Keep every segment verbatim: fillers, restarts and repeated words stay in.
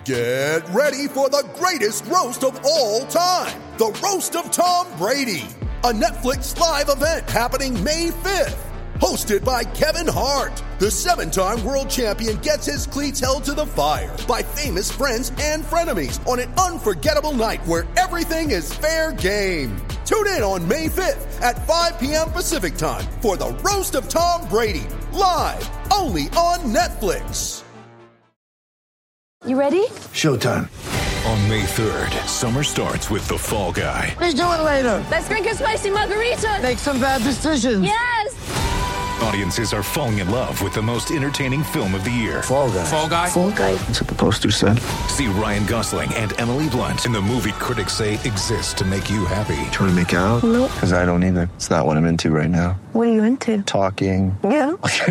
Get ready for the greatest roast of all time, the Roast of Tom Brady, a Netflix live event happening May fifth. Hosted by Kevin Hart, the seven-time world champion gets his cleats held to the fire by famous friends and frenemies on an unforgettable night where everything is fair game. Tune in on May fifth at five p.m. Pacific time for the Roast of Tom Brady, live only on Netflix. You ready? Showtime. On May third, summer starts with The Fall Guy. Let's do it later. Let's drink a spicy margarita. Make some bad decisions. Yes. Audiences are falling in love with the most entertaining film of the year. Fall Guy. Fall Guy. Fall Guy. That's what the poster said. See Ryan Gosling and Emily Blunt in the movie critics say exists to make you happy. Trying to make it out? Nope. Because I don't either. It's not what I'm into right now. What are you into? Talking. Yeah.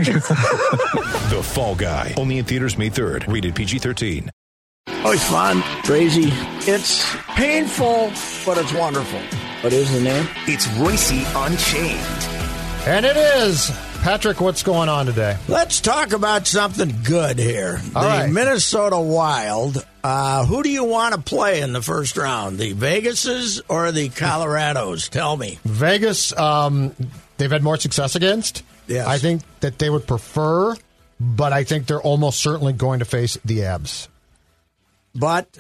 The Fall Guy. Only in theaters May third. Rated P G thirteen. Oh, it's fun, crazy. It's painful, but it's wonderful. What is the name? It's Royce Unchained. And it is. Patrick, what's going on today? Let's talk about something good here. All the right. Minnesota Wild. Uh, who do you want to play in the first round? The Vegases or the Colorados? Tell me. Vegas, um, they've had more success against. Yes. I think that they would prefer, but I think they're almost certainly going to face the Abs. But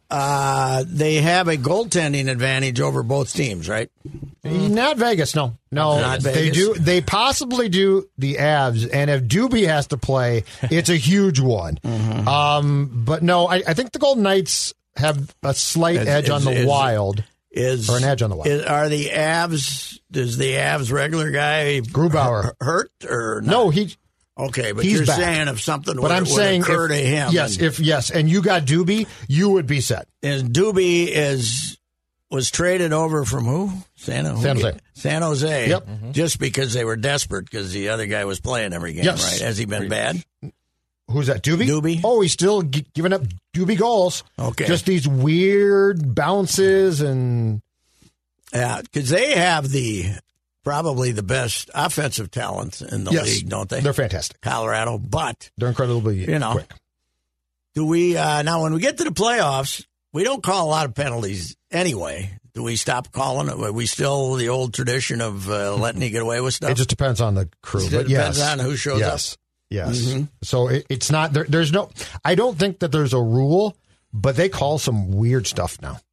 uh, they have a goaltending advantage over both teams, right? Not Vegas, no. No, Not they Vegas. do. They possibly do the Avs, and if Doobie has to play, it's a huge one. Mm-hmm. Um, but no, I, I think the Golden Knights have a slight Is- edge is- on the is- Wild. Is Or an edge on the Wild. is- are the Avs? Does the Avs regular guy Grubauer. hurt or not? No, he. Okay, but He's you're back. saying if something But would, I'm would saying occur if, to him, yes, and, if yes, and you got Doobie, you would be set. and Doobie is was traded over from who? San, who San Jose. San Jose. Yep. Just because they were desperate because the other guy was playing every game, Yes. right? Has he been bad? Who's that? Doobie? Doobie. Oh, he's still g- giving up Doobie goals. Okay. Just these weird bounces and Yeah, because they have the probably the best offensive talent in the yes, league, don't they? They're fantastic. Colorado, but They're incredibly You know. quick. do we uh, now when we get to the playoffs, we don't call a lot of penalties anyway. Do we stop calling it? Are we still the old tradition of uh, letting you get away with stuff? It just depends on the crew. It but depends yes. on who shows yes. up. Yes. Mhm. So it, it's not there, there's no. I don't think that there's a rule, but they call some weird stuff now.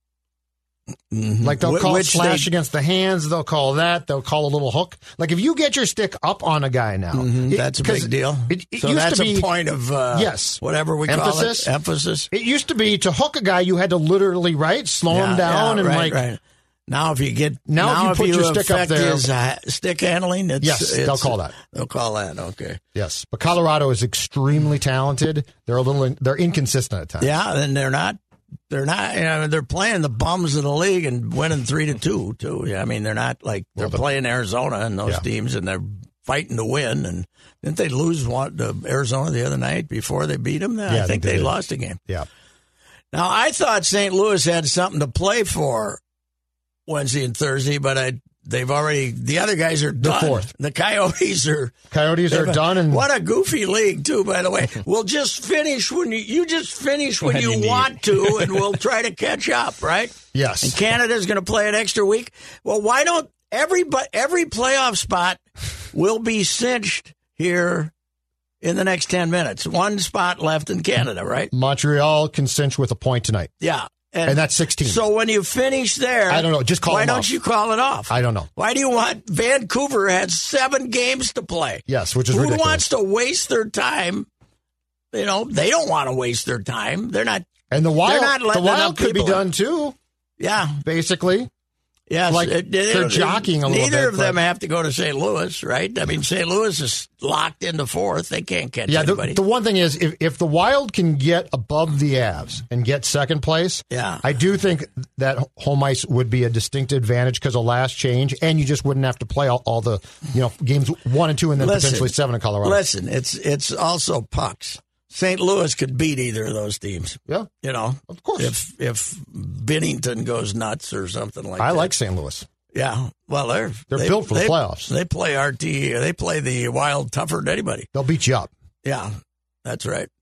Mhm. Like they'll Wh- call which slash they- against the hands. They'll call that. They'll call a little hook. Like if you get your stick up on a guy now, Mhm, it- that's a 'cause big deal. It, it so used that's to be, a point of uh, yes, whatever we emphasis. call it, emphasis. It used to be to hook a guy, you had to literally right slow Yeah, him down yeah, and right, like right. Now if you get Now if you if put your stick up affect there- his, uh, stick handling, it's, Yes, they'll it's- call that. They'll call that. Okay. yes. But Colorado is extremely talented. They're a little they're inconsistent at times. Yeah, and they're not. They're not. You know, they're playing the bums of the league and winning three to two too. Yeah, I mean, they're not like they're Well, the- playing Arizona and those Yeah. teams, and they're fighting to win. And didn't they lose one to Arizona the other night before they beat them? I Yeah, I think think they they did. lost a game. Yeah. Now I thought Saint Louis had something to play for Wednesday and Thursday, but I they've already the other guys are They're done. fourth. The Coyotes are. Coyotes are They've- done and What a goofy league, too, by the way. We'll just finish when you, you just finish when, When you, you need want to, and we'll try to catch up, right? yes. And Canada's going to play an extra week. Well, why don't every, but every playoff spot will be cinched here in the next ten minutes? One spot left in Canada, right? Montreal can cinch with a point tonight. Yeah. And that's sixteen. So when you finish there, I don't know, just call Why them don't off. you call it off? I don't know. Why do you want Vancouver had seven games to play? Yes, which is Who ridiculous. wants to waste their time? You know, they don't want to waste their time. They're not. And the wild, They're not the letting wild enough could be people in. done too. Yeah, Basically, yes. Like, It- they're it- jockeying a little Neither bit, of them but- have to go to Saint Louis, right? I mean, Saint Louis is locked into fourth. They can't catch yeah. The, anybody. the one thing is, if if the Wild can get above the Avs and get second place, Yeah. I do think that home ice would be a distinct advantage because of last change, and you just wouldn't have to play all, all the you know games one and two, and then Listen, potentially seven in Colorado. Listen, it's it's also pucks. Saint Louis could beat either of those teams. Yeah, You know, of course. if if Bennington goes nuts or something like I that. like Saint Louis. Yeah, well, they're They're they- built for the they- playoffs. They play R T. They play the Wild tougher than anybody. They'll beat you up. Yeah, that's right.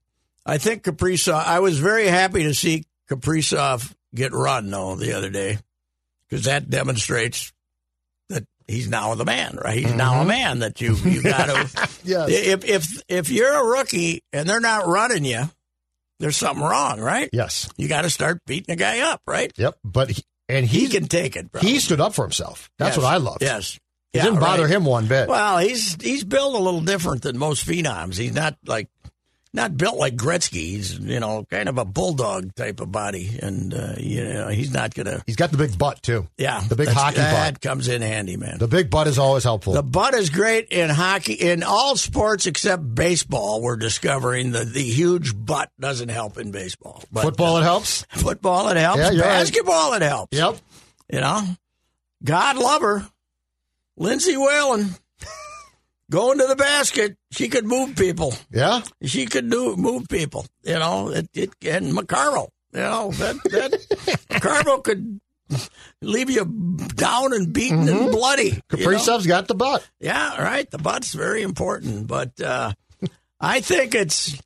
I think Kaprizov, I was very happy to see Kaprizov get run, though, the other day, because that demonstrates that he's now the man, right? He's mm-hmm. now a man that you you got to. Yes. If if if you're a rookie and they're not running you, there's something wrong, right? Yes. You got to start beating a guy up, right? Yep. But he, and he, he can take it. Bro. He stood up for himself. That's yes. what I love. Yes. It yeah, didn't bother right. him one bit. Well, he's he's built a little different than most phenoms. He's not like not built like Gretzky. He's, you know, kind of a bulldog type of body, and uh, you know, he's not gonna. He's got the big butt too. Yeah, the big hockey that butt comes in handy, man. The big butt is always helpful. The butt is great in hockey, in all sports except baseball. We're discovering that the huge butt doesn't help in baseball. But, football, uh, it helps. Football, it helps. Yeah, you're Basketball, right. it helps. Yep. You know, God love her, Lindsay Whalen. Going to the basket, she could move people. Yeah, she could do move people. You know, it, it and McCarville. You know that that McCarville could leave you down and beaten mm-hmm. and bloody. Kaprizov's you know? got the butt. Yeah, right. The butt's very important, but uh, I think it's.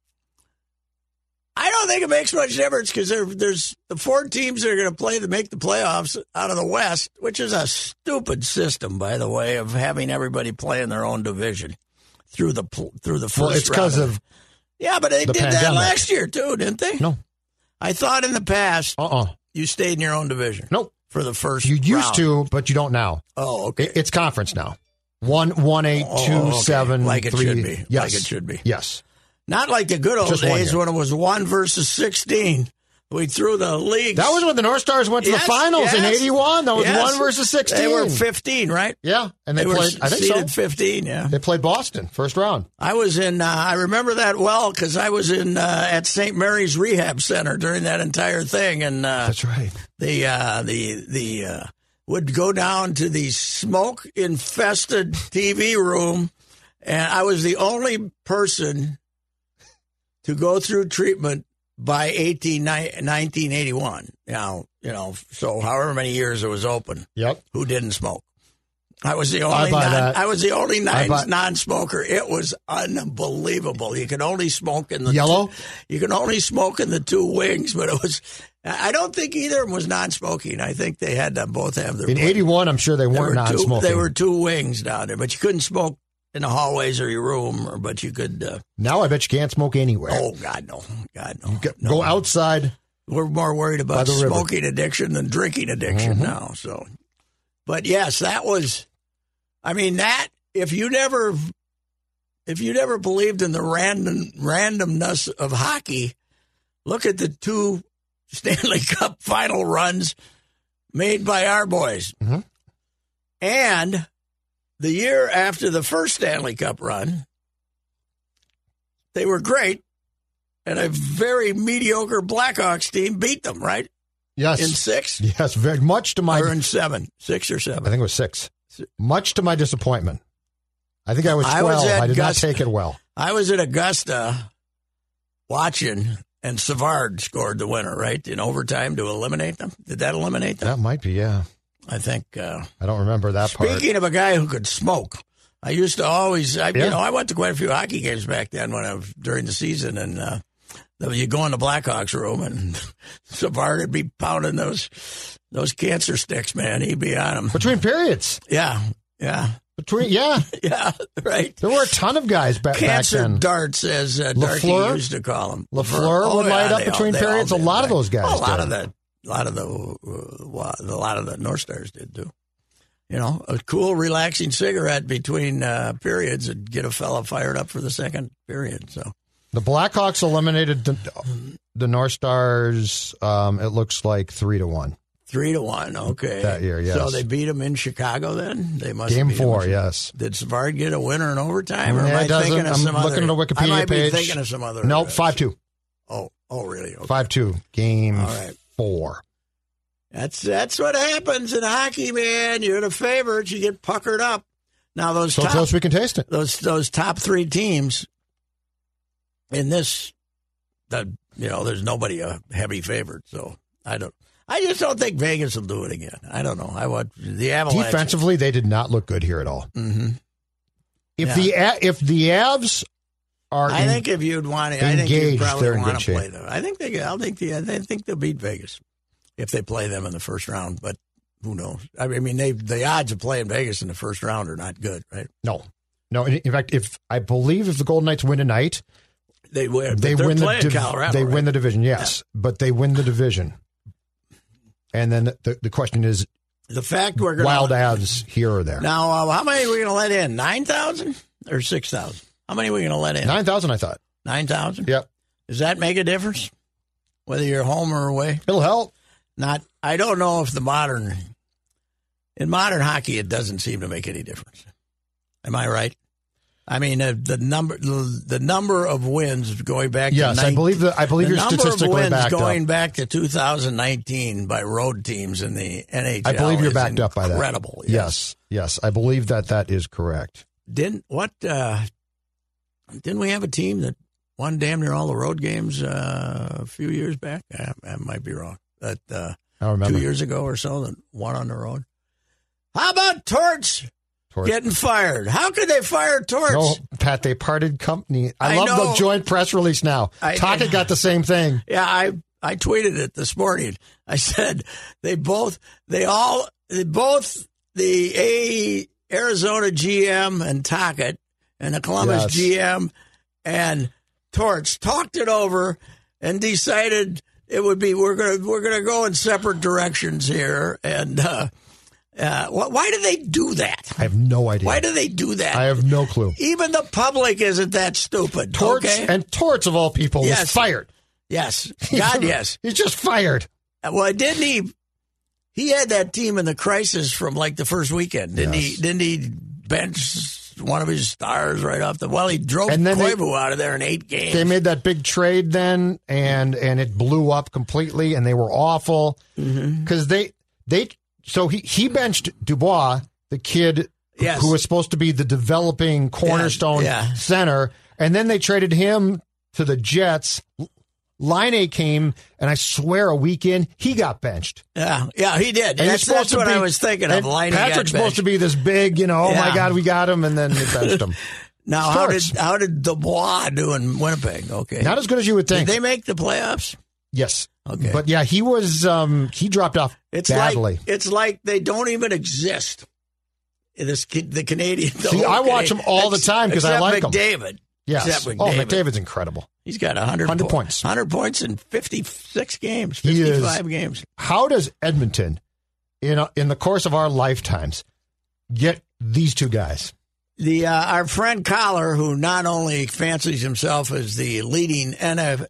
I don't think it makes much difference because there, there's the four teams that are going to play to make the playoffs out of the West, which is a stupid system, by the way, of having everybody play in their own division through the through the first. Well, it's because of yeah, but they the did pandemic. that last year too, didn't they? No, I thought in the past, uh, uh-uh. uh, you stayed in your own division. Nope, for the first. You used round. to, but you don't now. Oh, okay. It, it's conference now. One, one, eight, oh, two, okay. seven, like it three. should be. Yes, like it should be. Yes. Not like the good old Just days when it was one versus sixteen. We threw the leagues. That was when the North Stars went to yes, the finals yes, in eighty-one. That was yes. one versus sixteen. They were fifteen, right? Yeah, and they, they played. Were I think seeded so. fifteen. Yeah, they played Boston first round. I was in. Uh, I remember that well because I was in uh, at Saint Mary's Rehab Center during that entire thing, and uh, that's right. The uh, the the uh, would go down to the smoke infested T V room, and I was the only person to go through treatment by eighteen, nineteen eighty-one. Now, you know, so however many years it was open. Yep. Who didn't smoke? I was the only I buy non, that. I was the only non, buy- non-smoker. It was unbelievable. You could only smoke in the yellow. Two, you can only smoke in the two wings, but it was. I don't think either of them was non-smoking. I think they had to both have their. In place. eighty-one, I'm sure they weren't were non-smoking. Two, they were two wings down there, but you couldn't smoke in the hallways or your room, or, but you could. Uh, now I bet you can't smoke anywhere. Oh God, no, God, no. Go, no. go outside. We're more worried about the smoking river. addiction than drinking addiction mm-hmm. now. So, but yes, that was. I mean, that if you never, if you never believed in the random randomness of hockey, look at the two Stanley Cup final runs made by our boys, mm-hmm. and the year after the first Stanley Cup run, they were great, and a very mediocre Blackhawks team beat them, right? Yes. In six? Yes, very much to my... Or in seven. Six or seven. I think it was six. Much to my disappointment. I think I was twelve. I, was I did Augusta. not take it well. I was at Augusta watching, and Savard scored the winner, right, in overtime to eliminate them. Did that eliminate them? That might be, yeah. I think. Uh, I don't remember that part. Speaking of a guy who could smoke, I used to always, I, Yeah. you know, I went to quite a few hockey games back then when I was during the season, and uh, you go in the Blackhawks room, and Savard would be pounding those those cancer sticks, man. He'd be on them Between periods. Yeah, yeah, Between, yeah. yeah. Right. There were a ton of guys back, back Cancer then. darts, as uh, Darky Lafleur? used to call them. Lafleur Oh, would yeah, light up they all- between they all periods. A did, lot of right. those guys Oh, a lot did. of the, a lot of the, uh, a lot of the North Stars did too. You know, a cool, relaxing cigarette between uh, periods would get a fella fired up for the second period. So The Blackhawks eliminated the, the North Stars, um, it looks like three to one. Three to one, okay. That year, yes. So they beat them in Chicago then? They must Game have beat four, them in- yes. Did Savard get a winner in overtime? Or Yeah, am I it doesn't. thinking of I'm some looking other, at a Wikipedia I might page. be thinking of some other. Nope, uh, five two. Oh, oh, really? Okay. five two. Game All right. four. That's that's what happens in hockey, man. You're the favorites. You get puckered up. Now those So top, close we can taste it. those those top three teams in this, the you know, there's nobody a heavy favorite. So I don't. I just don't think Vegas will do it again. I don't know. I want the Avalanche. Defensively, they did not look good here at all. Mm-hmm. If Yeah. the A- if the Avs are I en- think if you'd want to, I think engaged, you'd probably they're in want good to shape. play them. I think they, I think the, I think they'll beat Vegas if they play them in the first round. But who knows? I mean, they the odds of playing Vegas in the first round are not good, right? No, no. In, in fact, if I believe if the Golden Knights win tonight, They win. they they're win the playing div- Colorado. they right? win the division. Yes, but they win the division. And then the, the question is, The fact we're going wild ads here or there. Now, uh, how many are we going to let in? Nine thousand or six thousand? How many are we going to let in? Nine thousand, I thought. Nine thousand. Yep, Does that make a difference? Whether you're home or away? it'll help. Not. I don't know if the modern in modern hockey it doesn't seem to make any difference. Am I right? I mean, uh, the number the, the number of wins going back. Yes, to I believe the I believe the you're number of statistically wins backed going up. back to two thousand nineteen by road teams in the N H L. I believe you're is backed up by that. Incredible. Yes, yes, I believe that that is correct. Didn't what? Uh, didn't we have a team that won damn near all the road games uh, a few years back? I, I might be wrong. But uh, I don't remember. two years ago or so, that won on the road. How about Torts? Torts. Getting fired. How could they fire Torts? No, Pat, they parted company. I, I love know. the joint press release now. I- Tocchet got the same thing. Yeah, I I tweeted it this morning. I said they both they all they both the A Arizona G M and Tocchet and the Columbus Yes. G M and Torts talked it over and decided it would be we're gonna we're gonna go in separate directions here. And uh, uh, wh- why do they do that? I have no idea. Why do they do that? I have no clue. Even the public isn't that stupid. Torts okay? and Torts of all people Yes. was fired. yes, God, yes. He's just fired. Well, didn't he? He had that team in the crisis from like the first weekend, didn't Yes. he? Didn't he bench one of his stars right off the? Well, he drove And then they- Koivu out of there in eight games. They made that big trade then, and and it blew up completely, and they were awful because they they so he he benched Dubois, the kid Yes. who was supposed to be the developing cornerstone yeah. center, and then they traded him to the Jets. Line came, and I swear a week in, he got benched. yeah, yeah, he did. And That's, he's supposed that's what to be, I was thinking of. and Line Patrick's supposed to be this big, you know, oh Yeah. my God, we got him, and then they benched him. Now, how did Starts. how did Dubois do in Winnipeg? Okay, Not as good as you would did think. they make the playoffs? yes. Okay. But yeah, he was, um, he dropped off It's badly. like it's like they don't even exist. This the Canadian. The See, whole I watch Canadian- them all the time 'cause I except like 'em. McDavid. Yes. Except Oh, McDavid. McDavid's incredible. He's got one hundred, one hundred po- points. one hundred points in fifty-six games, He is- fifty-five games. How does Edmonton, in a, in the course of our lifetimes, get these two guys? The uh, our friend Collar, who not only fancies himself as the leading N F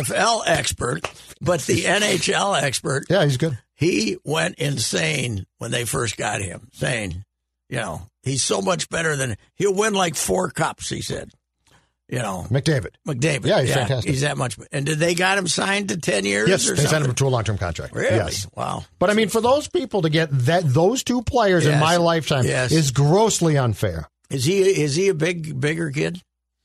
L expert, but the N H L expert, Yeah, he's good. he went insane when they first got him, saying, you know, he's so much better than he'll win like four cups. He said, you know, McDavid. McDavid. Yeah, he's fantastic. He's that much. And did they got him signed to ten years? Yes, or they signed something? him to a long-term contract. Really? Yes. Wow. But I mean, for those people to get that those two players in Yes. my lifetime Yes. is grossly unfair. Is he is he a big bigger kid?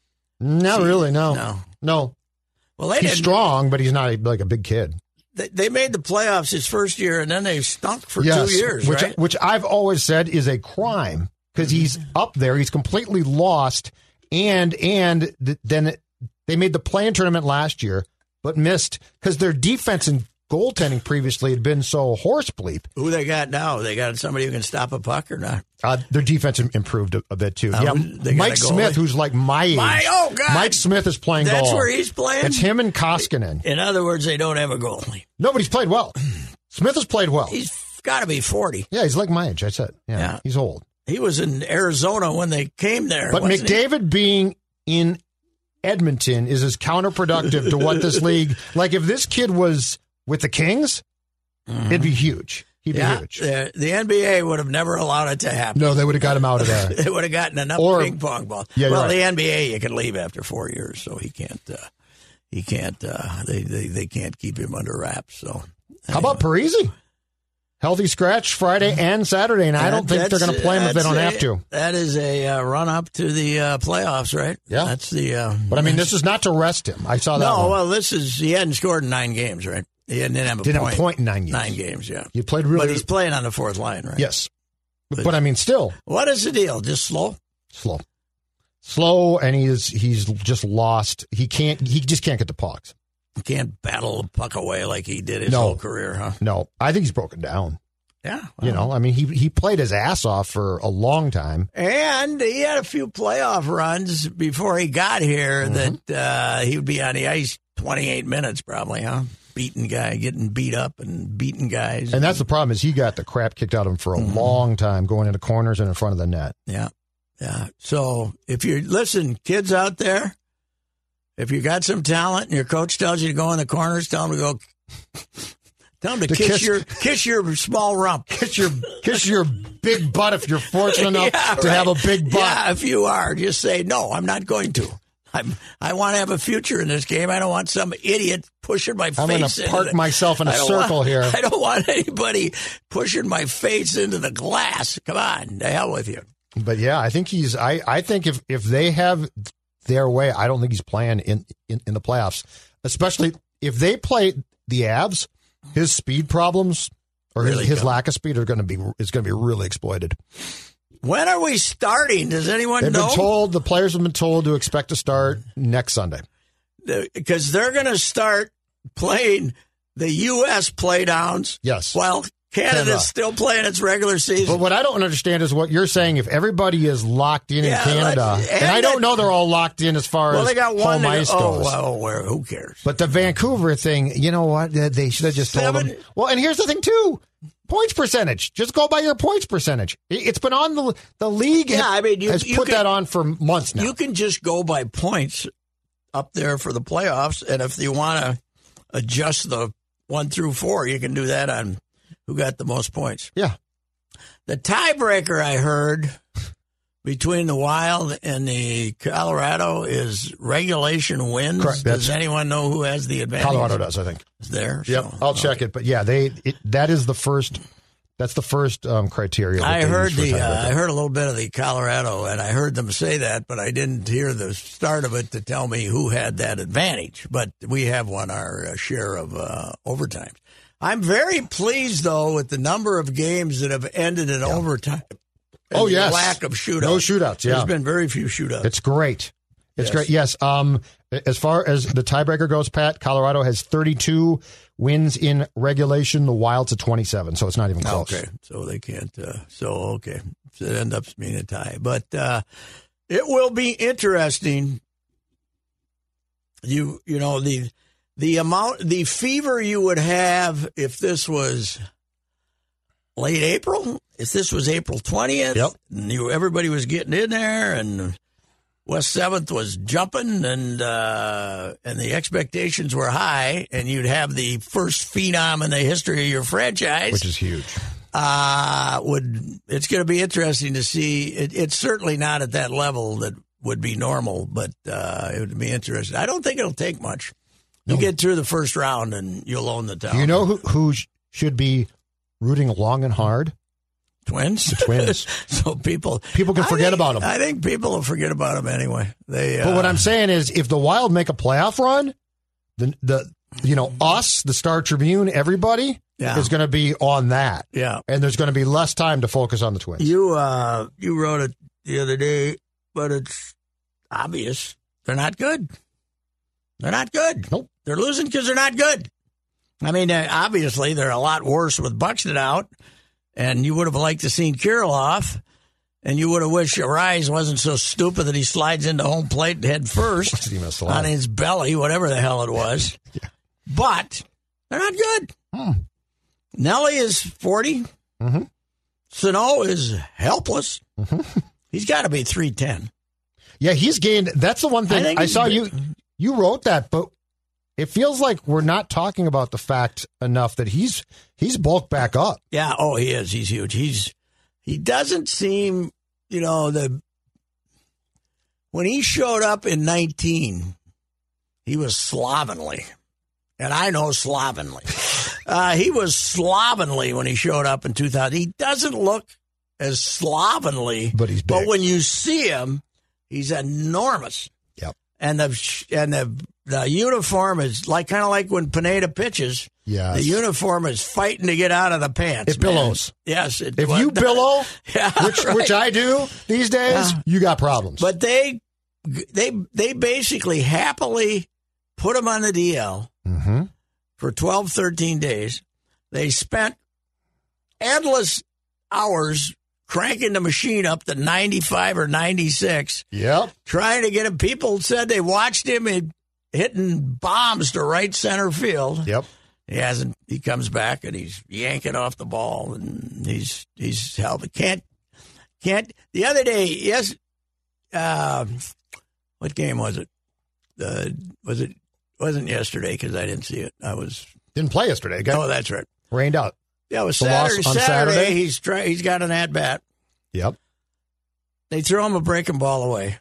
Not See, really, no. no. No. Well, they He's didn't. strong, but he's not a, like a big kid. They, they made the playoffs his first year, and then they stunk for Yes, two years, which, right? which I've always said is a crime because he's up there. He's completely lost. And and th- then it, they made the play-in tournament last year, but missed because their defense and goaltending previously had been so horse bleep. Who they got now? They got somebody who can stop a puck or not? Uh, their defense im- improved a, a bit too. Uh, yeah, they got Mike a goalie? Smith, who's like my age. My- oh, God. Mike Smith is playing That's goal. where he's playing? It's him and Koskinen. In other words, they don't have a goalie. Nobody's played well. Smith has played well. He's got to be forty. Yeah, he's like my age. I said. Yeah, Yeah. he's old. He was in Arizona when they came there. But wasn't he? McDavid being in Edmonton is as counterproductive to what this league. Like if this kid was with the Kings, it'd be huge. He'd Yeah, be huge. the, the N B A would have never allowed it to happen. No, they would have got him out of there. They would have gotten enough Or- ping pong balls. Yeah, you're well, right. the N B A you can leave after four years, so he can't. Uh, he can't. Uh, they, they they can't keep him under wraps. So How about Parise? Healthy scratch Friday and Saturday, and I don't think they're going to play him if they don't that's have to. a- That is a uh, run up to the uh, playoffs, right? Yeah. that's the. Uh, But I mean, this is not to rest him. I saw that no. one. Well, this is he hadn't scored in nine games, right? He didn't have a Didn't point. have a point in nine games. Nine games, yeah. You played really But he's playing on the fourth line, right? yes, but, but I mean, still What is the deal? Just slow? slow. slow, and he's he's just lost. He can't. He just can't get the pucks. He can't battle the puck away like he did his no. whole career, huh? No, I think he's broken down. Yeah. Well. You know, I mean, he he played his ass off for a long time. And he had a few playoff runs before he got here mm-hmm. that uh, he would be on the ice twenty-eight minutes probably, huh? Beating guy, getting beat up and beating guys. And that's the problem is he got the crap kicked out of him for a mm-hmm. long time, going into corners and in front of the net. Yeah, yeah. So if you listen, kids out there, if you got some talent and your coach tells you to go in the corners, tell him to go. Tell him to, to kiss, kiss your kiss your small rump, kiss your kiss your big butt if you're fortunate enough yeah, to right. have a big butt. Yeah, if you are, just say no. I'm not going to. I'm, I want to have a future in this game. I don't want some idiot pushing my I'm face. I'm going to park myself in a circle want, here. I don't want anybody pushing my face into the glass. Come on, the hell with you. But yeah, I think he's. I, I think if, if they have their way, I don't think he's playing in, in, in the playoffs. Especially if they play the Avs, his speed problems or really his, his lack of speed are going to be is going to be really exploited. When are we starting? Does anyone They've know? They've been told, the players have been told to expect to start next Sunday. Because they're going to start playing the U S playdowns. Yes. While Canada's Canada. still playing its regular season. But what I don't understand is what you're saying. If everybody is locked in yeah, in Canada, and, and I don't know they're all locked in as far well, as they got one home ice oh, goes. Well, where, who cares? But the Vancouver thing, you know what? They should have just Seven. told them. Well, and here's the thing, too. Points percentage. Just go by your points percentage. It's been on the the league. Yeah, I mean, you, has you put can, that on for months now. You can just go by points up there for the playoffs, and if you want to adjust the one through four, you can do that on who got the most points. Yeah. The tiebreaker I heard between the Wild and the Colorado is regulation wins. Correct. Does anyone know who has the advantage? Colorado does, I think. Is there? Yep, so, I'll okay. check it. But yeah, they it, that is the first. That's the first um, criteria. That I they heard use for the. Uh, tiebreaker. I heard a little bit of the Colorado, and I heard them say that, but I didn't hear the start of it to tell me who had that advantage. But we have won our uh, share of uh, overtimes. I'm very pleased though with the number of games that have ended in yeah. overtime. Oh, yes. The lack of shootouts. No shootouts, yeah. There's been very few shootouts. It's great. It's yes. great. Yes. Um, as far as the tiebreaker goes, Pat, Colorado has thirty-two wins in regulation. The Wild's at twenty-seven, so it's not even close. Okay. So they can't. Uh, so, okay. So it ends up being a tie. But uh, it will be interesting. You, you know, the the amount, the fever you would have if this was late April, if this was April twentieth, yep. and you, everybody was getting in there, and West seventh was jumping, and uh, and the expectations were high, and you'd have the first phenom in the history of your franchise, which is huge. Uh, would it's going to be interesting to see. It, it's certainly not at that level that would be normal, but uh, it would be interesting. I don't think it'll take much. You no. get through the first round, and you'll own the town. You know who who should be rooting long and hard? Twins? The Twins. So people people can forget think, about them. I think people will forget about them anyway. They. But uh, what I'm saying is, if the Wild make a playoff run, the the you know us, the Star Tribune, everybody yeah. is going to be on that. Yeah, and there's going to be less time to focus on the Twins. You uh, you wrote it the other day, but it's obvious they're not good. They're not good. Nope. They're losing because they're not good. I mean, uh, obviously, they're a lot worse with Buxton out, and you would have liked to seen Kirilloff, and you would have wished Arise wasn't so stupid that he slides into home plate head first on his belly, whatever the hell it was. yeah. But they're not good. Hmm. Nelly is forty. Mm-hmm. Sano is helpless. Mm-hmm. He's got to be three ten. Yeah, he's gained. That's the one thing I, I saw you. You wrote that, but it feels like we're not talking about the fact enough that he's he's bulked back up. Yeah, oh, he is. He's huge. He's he doesn't seem, you know, the when he showed up in nineteen, he was slovenly, and I know slovenly. Uh, he was slovenly when he showed up in two thousand. He doesn't look as slovenly, but he's big. But when you see him, he's enormous. Yep. And the and the the uniform is like kind of like when Pineda pitches. Yeah. The uniform is fighting to get out of the pants. It billows. Man. Yes. It, if what, you billow, yeah, which right. which I do these days, yeah. you got problems. But they they they basically happily put him on the D L Mm-hmm. for twelve, thirteen days. They spent endless hours cranking the machine up to ninety-five or ninety-six, Yep. trying to get him. People said they watched him hitting bombs to right center field. Yep. He hasn't. He comes back and he's yanking off the ball, and he's he's held. Can't can't. The other day, yes. Uh, what game was it? Uh, was it wasn't yesterday because I didn't see it. I was Didn't play yesterday. Got oh, that's right. rained out. Yeah, it was The loss Saturday. on Saturday, Saturday? he's try, he's got an at bat. Yep. They throw him a breaking ball away.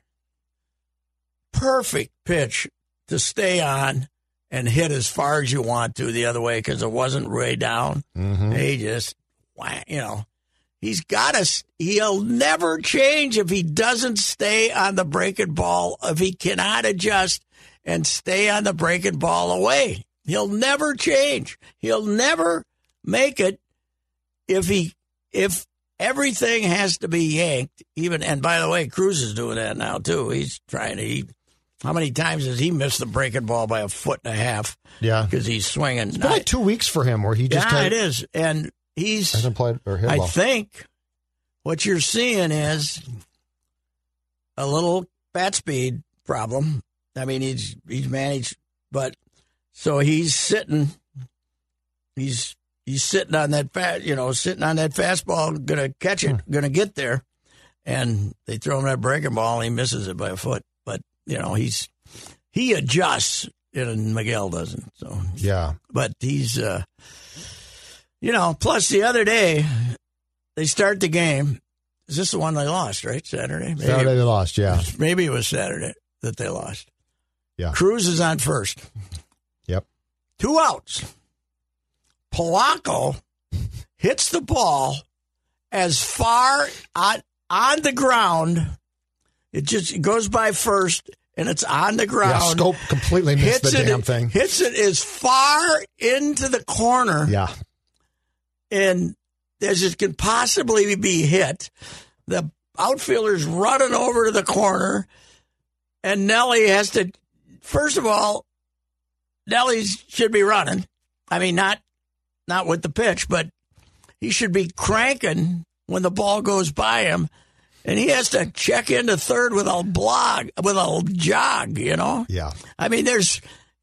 Perfect pitch to stay on and hit as far as you want to the other way because it wasn't way down. Mm-hmm. He just, you know, he's got to, he'll never change if he doesn't stay on the breaking ball, if he cannot adjust and stay on the breaking ball away. He'll never change. He'll never make it if he, if everything has to be yanked, even, and by the way, Cruz is doing that now too. He's trying to, he, how many times has he missed the breaking ball by a foot and a half? Yeah. Because he's swinging. It's been like two weeks for him where he just yeah, had, it is. And he's, hasn't played or hit I well. think what you're seeing is a little bat speed problem. I mean, he's he's managed, but so he's sitting, he's he's sitting on that fast, you know, sitting on that fastball, gonna catch it, gonna get there, and they throw him that breaking ball, and he misses it by a foot. But you know, he's he adjusts, and Miguel doesn't. So Yeah. but he's, uh, you know, plus the other day, they start the game. Is this the one they lost, right? Saturday? Maybe, Saturday they lost, yeah. Maybe it was Saturday that they lost. Yeah. Cruz is on first. Yep. Two outs. Polanco hits the ball as far on, on the ground. It just it goes by first, and it's on the ground. Yeah, Scope completely missed hits the it, damn thing. Hits it as far into the corner. Yeah. And as it can possibly be hit, the outfielder's running over to the corner, and Nelly has to, first of all, Nelly should be running. I mean, not not with the pitch, but he should be cranking when the ball goes by him, and he has to check into third with a blog, with a jog, you know? Yeah. I mean, there's,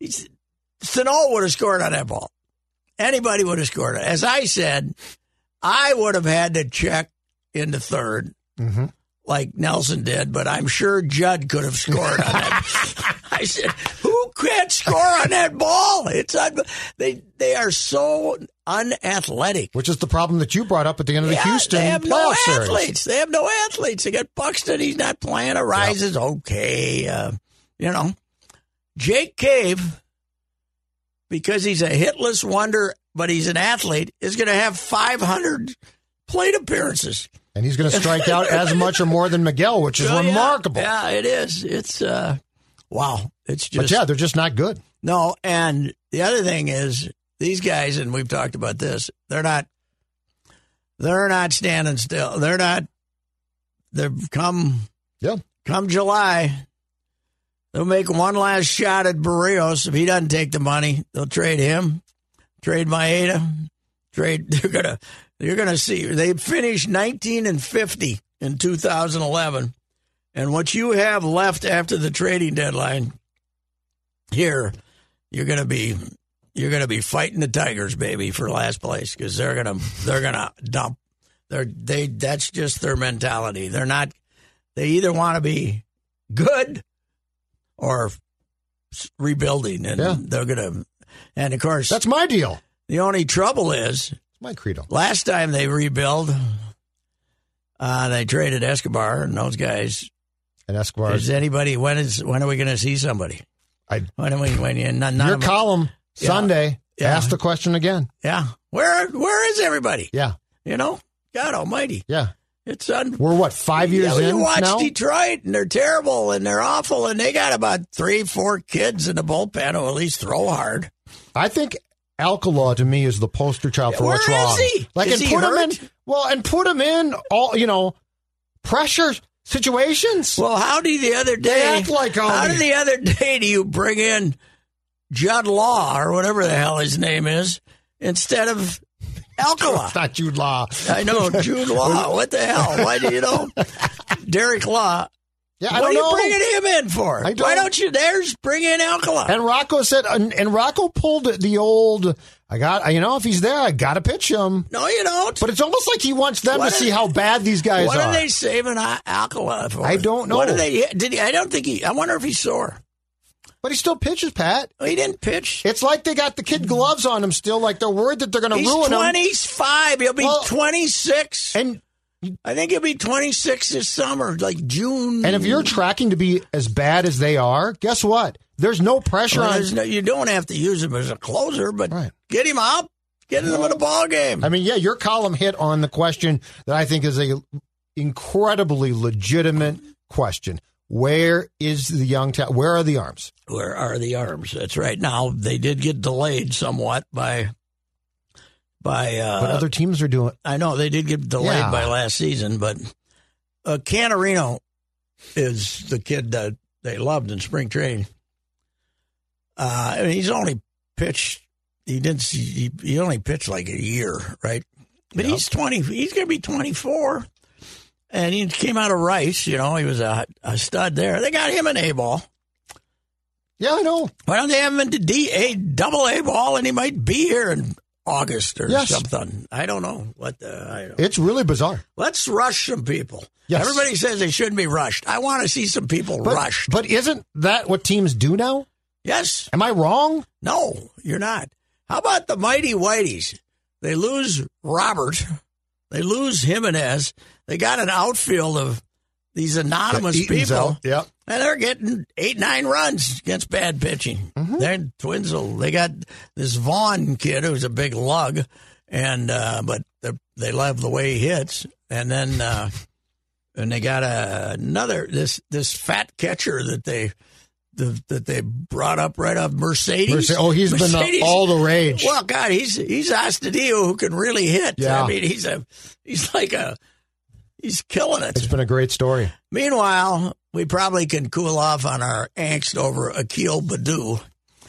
Sano would have scored on that ball. Anybody would have scored it. As I said, I would have had to check into third Mm-hmm. like Nelson did, but I'm sure Judd could have scored on that. I said, who can't score on that ball? It's un- they they are so unathletic. Which is the problem that you brought up at the end of the Yeah, Houston they have playoff no series. athletes. They have no athletes. They got Buxton. He's not playing. Arises okay. Uh, you know, Jake Cave, because he's a hitless wonder, but he's an athlete, is going to have five hundred plate appearances. And he's going to strike out as much or more than Miguel, which is Oh, yeah. remarkable. Yeah, it is. It's, uh, wow. It's just. But yeah, they're just not good. No, and the other thing is, these guys, and we've talked about this, they're not, they're not standing still. They're not, they're come, Yeah. come July, they'll make one last shot at Barrios. If he doesn't take the money, they'll trade him, trade Maeda, trade, they're going to, you're going to see, they finished nineteen and fifty in two thousand eleven. And what you have left after the trading deadline here, you're going to be, you're going to be fighting the Tigers, baby, for last place, because they're going to, they're going to dump. They're, they, that's just their mentality. They're not, they either want to be good or rebuilding, and Yeah. they're going to, and of course, That's my deal. the only trouble is, It's my credo. last time they rebuild, uh, they traded Escobar and those guys. And Escobar. Is anybody? When is? When are we going to see somebody? I, When are we? When you? None, none your of them- column, Yeah. Sunday, Yeah. ask the question again. Yeah. Where? Where is everybody? Yeah. You know, God Almighty, Yeah. it's un. We're what, five years Yeah, in you watch now? Detroit, and they're terrible, and they're awful, and they got about three, four kids in the bullpen who at least throw hard. I think Alcala to me is the poster child for Where what's is wrong. he? Like, Is and he put him hurt? in. Well, and put him in all. You know, pressure situations. Well, how do you the other day? They act like all how these- did the other day do you bring in Judd Law or whatever the hell his name is instead of Alcala? It's not Jude Law. I know Jude Law. What the hell? Why do you know Derek Law? Yeah, I what don't are you know. bringing him in for? I don't- Why don't you? There's bring in Alcala. And Rocco said, and, and Rocco pulled the old. I got, you know, if he's there, I got to pitch him. No, you don't. But it's almost like he wants them What to are- see how bad these guys what are. are they saving Al- Alcala for? I don't know. What are they? Did he? I don't think he. I wonder if he's sore. But he still pitches, Pat. He didn't pitch. It's like they got the kid gloves on him still, like they're worried that they're going to He's ruin him. twenty-five. He'll be Well, twenty-six. And I think he'll be twenty-six this summer, like June. and if you're tracking to be as bad as they are, guess what? There's no pressure Well, on. there's no, you don't have to use him as a closer, but Right. get him up, get him in the ball game. I mean, yeah, your column hit on the question that I think is a incredibly legitimate question. Where is the young talent? Where are the arms? Where are the arms? That's right. Now they did get delayed somewhat by by. Uh, What other teams are doing? I know they did get delayed Yeah. by last season, but uh, Canarino is the kid that they loved in spring training. Uh, I mean, he's only pitched. He didn't. See, he, he only pitched like a year, right? But Yep. he's twenty. He's going to be twenty-four, and he came out of Rice. You know, he was a, a stud there. They got him an A ball. Yeah, I know. Why don't they have him into D A double A ball, and he might be here in August or Yes. something? I don't know what. The, I don't. It's really bizarre. Let's rush some people. Yes. Everybody says they shouldn't be rushed. I want to see some people But, rushed. but isn't that what teams do now? Yes. Am I wrong? No, you're not. How about the Mighty Whiteys? They lose Robert. They lose Jimenez. They got an outfield of these anonymous Yeah, Eaton's people. out. Yep. And they're getting eight, nine runs against bad pitching. Mm-hmm. They're Twins. will- They got this Vaughn kid who's a big lug, and uh, but they're- they love the way he hits. And then uh, and they got a, another this this fat catcher that they the, that they brought up right off Mercedes. Mercedes- oh, he's been, uh, Mercedes. all the rage. Well, God, he's he's Astudillo who can really hit. Yeah. I mean, he's a he's like a he's killing it. It's been a great story. Meanwhile, we probably can cool off on our angst over Akil Badu.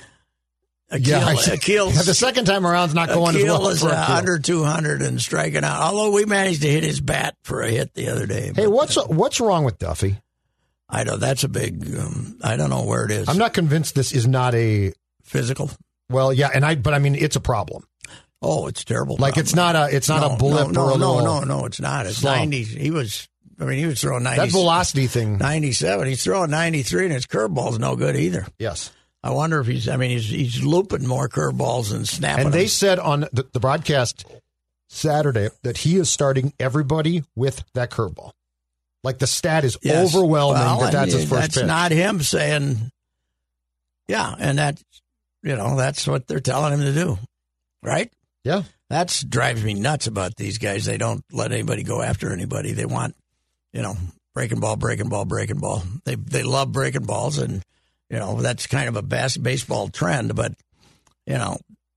Akil, Yeah, I- Akil, the second time around's not going as Akil well. is for uh, Akil. under two hundred and striking out. Although we managed to hit his bat for a hit the other day. Hey, But, what's uh, what's wrong with Duffy? I don't. That's a big. Um, I don't know where it is. I'm not convinced this is not a physical. well, yeah, and I but I mean it's a problem. Oh, it's terrible. Like problem. it's not a it's not no, a blip no, or a no, little no, no, it's not. It's slump. ninety. He was. I mean, he was throwing ninety. that velocity thing. ninety-seven. He's throwing ninety-three, and his curveball's no good either. Yes. I wonder if he's. I mean, he's he's looping more curveballs than snapping. And they them. said on the, the broadcast Saturday that he is starting everybody with that curveball. Like the stat is Yes. overwhelming Well, that that's and his first That's pitch. not him saying. Yeah, and that, you know, that's what they're telling him to do, right? yeah. That drives me nuts about these guys. They don't let anybody go after anybody. They want, you know, breaking ball, breaking ball, breaking ball. They they love breaking balls, and you know that's kind of a bas- baseball trend. But you know,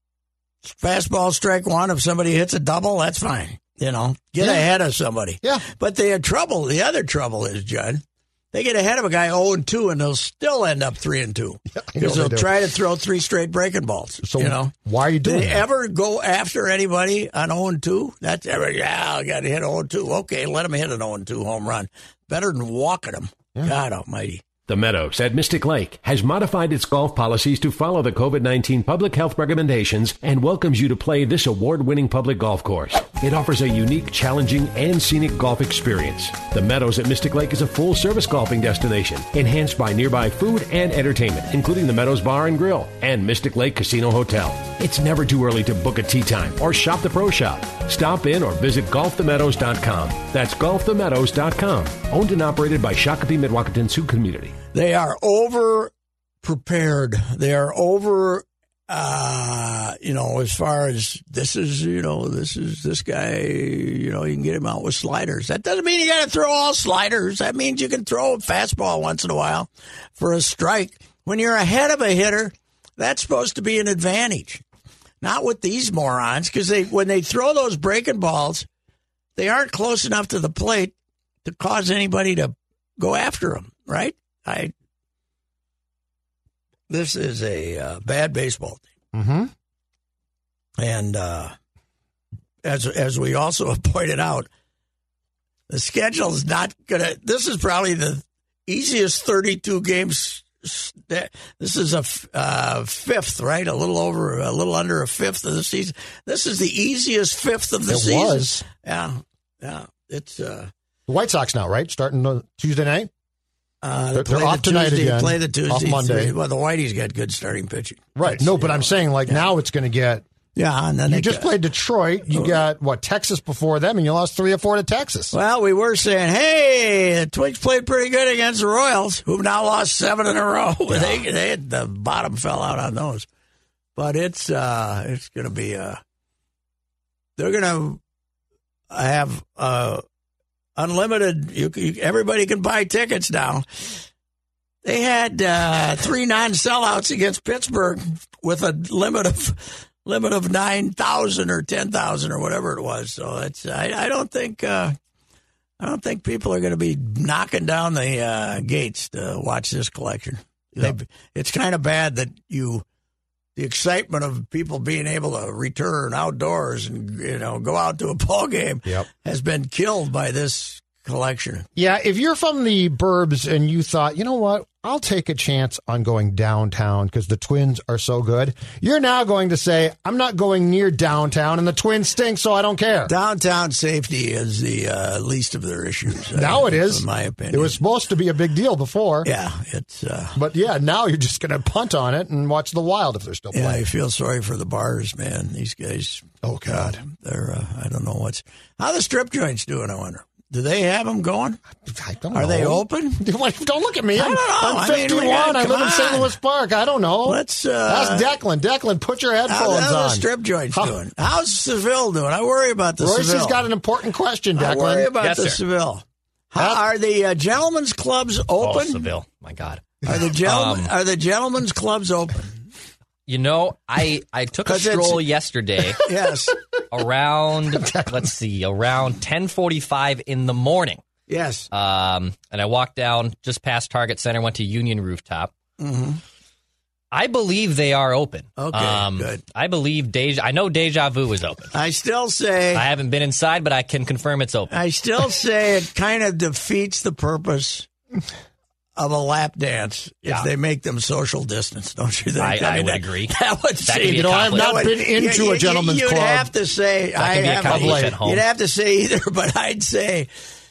fastball strike one. If somebody hits a double, that's fine. You know, get Yeah. ahead of somebody. Yeah. But they had trouble. The other trouble is, Judd, they get ahead of a guy zero and two, and they'll still end up three and two I know because they they'll do. try to throw three straight breaking balls. So you know, why are you do doing they that? ever go after anybody on zero and two? That's ever. Yeah, I got to hit zero and two. Okay, let him hit an zero and two home run. Better than walking him. God Almighty. The Meadows at Mystic Lake has modified its golf policies to follow the COVID nineteen public health recommendations and welcomes you to play this award-winning public golf course. It offers a unique, challenging, and scenic golf experience. The Meadows at Mystic Lake is a full-service golfing destination, enhanced by nearby food and entertainment, including the Meadows Bar and Grill and Mystic Lake Casino Hotel. It's never too early to book a tee time or shop the pro shop. Stop in or visit golf the meadows dot com. That's golf the meadows dot com. Owned and operated by Shakopee Midwakanton Sioux Community. They are over prepared. They are over, uh, you know, as far as this is, you know, this is this guy, you know, you can get him out with sliders. That doesn't mean you got to throw all sliders. That means you can throw a fastball once in a while for a strike. When you're ahead of a hitter, that's supposed to be an advantage. Not with these morons, because they when they throw those breaking balls, they aren't close enough to the plate to cause anybody to go after him, right? I. This is a uh, bad baseball team, Mm-hmm. and uh, as as we also have pointed out, the schedule is not gonna. This is probably the easiest thirty-two games. This is a uh, fifth, right? A little over, a little under a fifth of the season. This is the easiest fifth of the It season. was. Yeah, yeah. It's uh, The White Sox now, right? Starting uh, Tuesday night? uh, They're- play they're off the tonight Tuesday, again, Play the Tuesday, off Monday. three- Well, the Whitey's got good starting pitching. Right. That's, No, you but I'm know, saying, like, yeah. now it's going to get. Yeah, and then You they just got- played Detroit. You got, what, Texas before them, and you lost three or four to Texas. Well, we were saying, hey, the Twins played pretty good against the Royals, who've now lost seven in a row. they, they had, the bottom fell out on those. But it's uh, it's going to be uh, they're going to have uh, unlimited. You, you, everybody can buy tickets now. They had uh, three non-sellouts against Pittsburgh with a limit of limit of nine thousand or ten thousand or whatever it was. So it's I, I don't think uh, I don't think people are going to be knocking down the uh, gates to watch this collection. Yep. They, it's kind of bad that you the excitement of people being able to return outdoors and you know go out to a ball game Yep. has been killed by this collection. Yeah, if you're from the burbs and you thought, you know what, I'll take a chance on going downtown because the Twins are so good, you're now going to say, I'm not going near downtown and the Twins stink, so I don't care. Downtown safety is the uh, least of their issues. Now uh, it is. in my opinion. It was supposed to be a big deal before. Yeah, it's. Uh, But yeah, now you're just going to punt on it and watch the Wild if they're still yeah, I playing. feel sorry for the bars, man. These guys. Oh, God. They're. Uh, I don't know what's how the strip joints doing. I wonder. Do they have them going? I don't Are know. they open? Don't look at me. I I'm, don't know. I'm I mean, we fifty-one. got- I come live in Saint on. Louis Park. I don't know. Let's. Uh, Ask Declan. Declan, put your how headphones how's the on. strip joints How- doing? How's Seville doing? I worry about the Royce Seville. has got an important question, I worry Declan. about Yes, the sir. Seville. How, Huh? are the uh, gentlemen's clubs Oh, open? Seville. My God. Are the gentlemen, Um, are the gentlemen's clubs open? You know, I, I took a 'Cause it's- stroll yesterday Yes. around, let's see, around ten forty-five in the morning. Yes. Um, and I walked down just past Target Center, went to Union Rooftop. Mm-hmm. I believe they are open. Okay, um, good. I believe Deja. I know Deja Vu is open. I still say. I haven't been inside, but I can confirm it's open. I still say it kind of defeats the purpose of a lap dance Yeah. if they make them social distance. Don't you think? I- I would that, agree. That would That could seem. be You know, I have That not would- been into you- a gentleman's you'd club. have to say. That I can be have, accomplished at home. You'd have to say either, but I'd say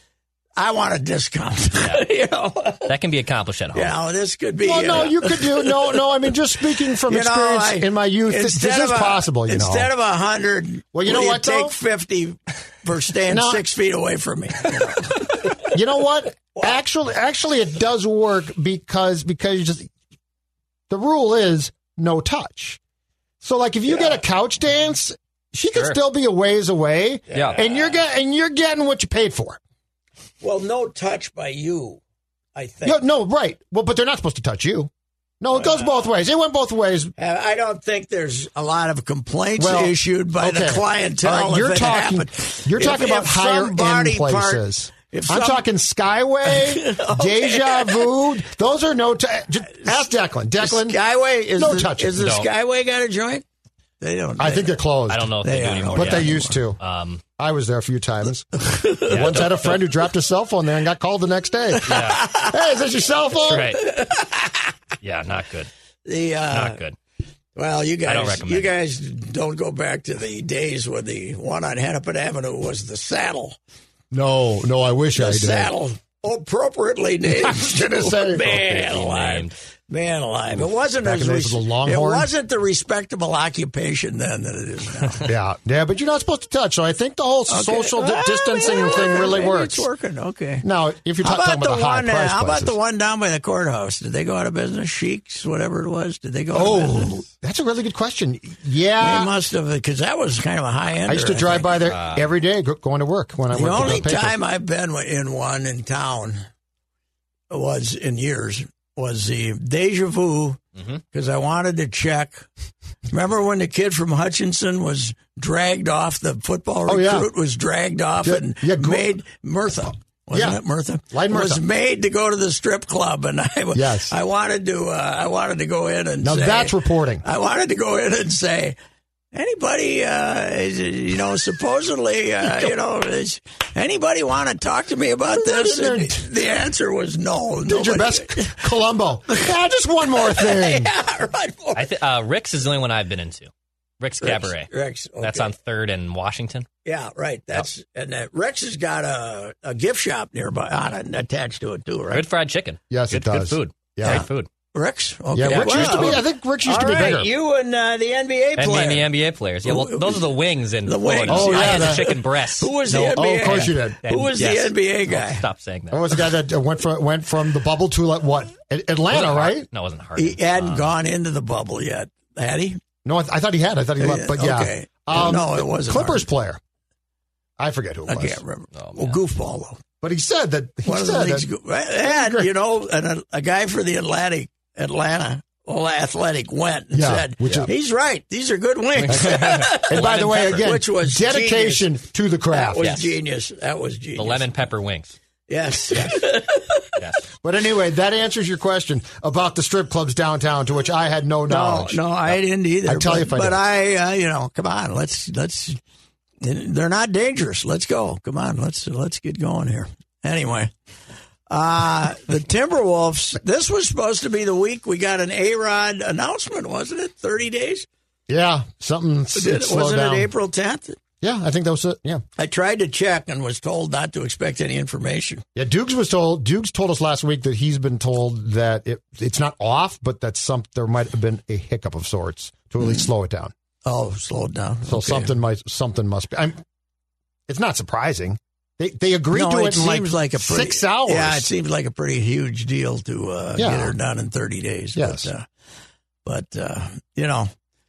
I want a discount. you know, That can be accomplished at home. you know, this could be. Well, no, uh, you could do no, no. I mean, just speaking from You know, experience I- in my youth, this, this instead is of a- possible. You instead know, of a hundred, Well, you know will what, though? Take fifty for staying No. six feet away from me. You know? you know what? Actually, actually, it does work because because you just the rule is no touch. So, like, if you get a couch dance, she can Sure. still be a ways away, Yeah. and you're get and you're getting what you paid for. Well, no touch by you, I think. No, no, right. Well, but they're not supposed to touch you. No, it goes both ways. It went both ways. Uh, I don't think there's a lot of complaints Well, issued by the okay. clientele. All right, you're if it talking. happened. You're If- talking about if higher somebody end part- places. if I'm some- talking Skyway, Deja Vu. Those are no. T- just ask Declan. Declan. Skyway is no the, touching. Is the No. Skyway got a joint? They don't. I they- think they're closed. I don't know if They they, do are. anymore. but yeah. they used to. Um, I was there a few times. Once had a friend who dropped his cell phone there and got called the next day. yeah, Hey, is this your cell phone? right. Yeah, not good. the uh, Not good. Well, you I don't guys, recommend you it. guys don't go back to the days when the one on Hennepin Avenue was the Saddle. No, no, I wish The I did. Saddle, appropriately named. I was gonna say. man Appropriately alive, named. man alive. It wasn't Back as in the days res- of the Longhorn? It wasn't the respectable occupation then that it is now. Yeah, yeah, but you're not supposed to touch. So I think the whole social di- Well, distancing yeah, thing really maybe works. It's working. Okay. Now, if you're How ta- about talking the about the high one? Uh, price how about places. the one down by the courthouse? Did they go out of business? Sheiks, whatever it was. Did they go? out of Oh, business? that's a really good question. They Yeah, must have, because that was kind of a high end. I used to drive by there every day go- going to work when I The worked only at the paper. time I've been in one in town was in years was the Deja Vu because I wanted to check. Remember when the kid from Hutchinson was dragged off? The football Oh, yeah. recruit was dragged off Yeah, and yeah, Gr- made Murtha. Wasn't Yeah. it Mirtha? Light Mirtha. Was made to go to the strip club, and I, Yes. I wanted to, uh, I wanted to go in and Now say, that's reporting. I wanted to go in and say, anybody, uh, is, you know, supposedly, uh, you know, is anybody want to talk to me about this? And the answer was no. Did your best, Columbo. Yeah, just one more thing. Yeah, right. I th- uh, Rick's is the only one I've been into. Rick's Cabaret. Rex, okay. That's on Third and Washington. Yeah, right. That's and uh, Rex has got a, a gift shop nearby on it, attached to it too, right? Good fried chicken. Yes, good, it does. Good food. Yeah. Great food. Rex? Okay. Yeah, Rick's used to be, I think Rick's used All to be right, bigger. You and uh, the N B A And player. me and the N B A players. Yeah, well, those are the wings in The wings. Florida. Oh, I yeah, had the that- chicken breasts. Who was No, the N B A? Oh, of course you did. Who was Yes. the N B A guy? Oh, stop saying that. What was the guy that uh, went from went from the bubble to like what? A- Atlanta, Wasn't right? Hard. No, it wasn't hard. He hadn't Uh, gone into the bubble yet, had he? No, I, th- I thought he had. I thought he left, but yeah. Okay. Um, No, it wasn't Clippers hard. player. I forget who it I was. can't remember. Oh, well, man. goofball though. But he said that he One of the said league's that, go- and you know, and a, a guy for the Atlantic Atlanta. Well, Athletic went and Yeah, said, which is- he's right. These are good wings. and by the way, pepper. again, Which was dedication to the That craft. was Yes. genius. That was genius. The lemon pepper wings. Yes. Yes. But anyway, that answers your question about the strip clubs downtown, to which I had no No, knowledge. no, I didn't either. I'd tell but, you if I But did. I, uh, you know, come on, let's let's. They're not dangerous. Let's go. Come on, let's let's get going here. Anyway, uh, the Timberwolves. This was supposed to be the week we got an A-Rod announcement, wasn't it? Thirty days. Yeah, something Did, slowed wasn't down. it April tenth? Yeah, I think that was it. Yeah, I tried to check and was told not to expect any information. yeah. Dukes was told. Dukes told us last week that he's been told that it, it's not off, but that some there might have been a hiccup of sorts to at least slow it down. Oh, slow it down. So Okay. something might something must be. I'm, it's not surprising. They they agreed No, to it it in like, seems like a pretty, six hours. Yeah, it seems like a pretty huge deal to uh, Yeah. get her done in thirty days. Yes. But, uh, but uh, you know,